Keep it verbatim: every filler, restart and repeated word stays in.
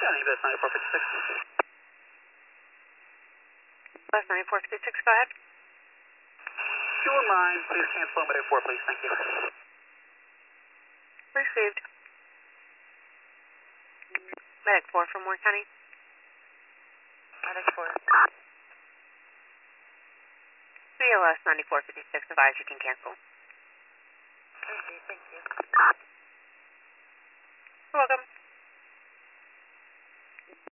Yeah, A B S ninety-four fifty-six. Bus ninety-four fifty-six, go ahead. If you wouldn't mind, please cancel Limited four, please. Thank you. Received. Medic four from Moore County. Medic four. B L S ninety-four fifty-six, advise you can cancel. Okay, thank you. You're welcome.